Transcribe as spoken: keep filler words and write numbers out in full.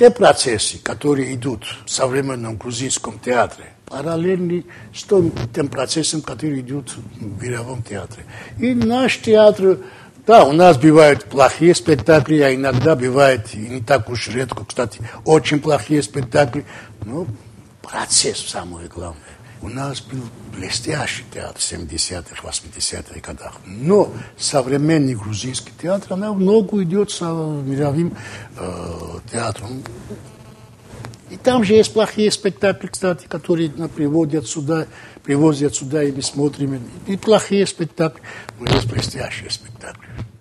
те процессы, которые идут в современном грузинском театре, параллельны с тем процессом, который идет в мировом театре. И наш театр, да, у нас бывают плохие спектакли, а иногда бывает, и не так уж редко, кстати, очень плохие спектакли, но процесс самое главное. У нас был блестящий театр в семидесятых, восьмидесятых годах. Но современный грузинский театр, она в ногу идет с мировым э, театром. И там же есть плохие спектакли, кстати, которые приводят сюда, привозят сюда, и мы смотрим. И плохие спектакли, но есть блестящие спектакли.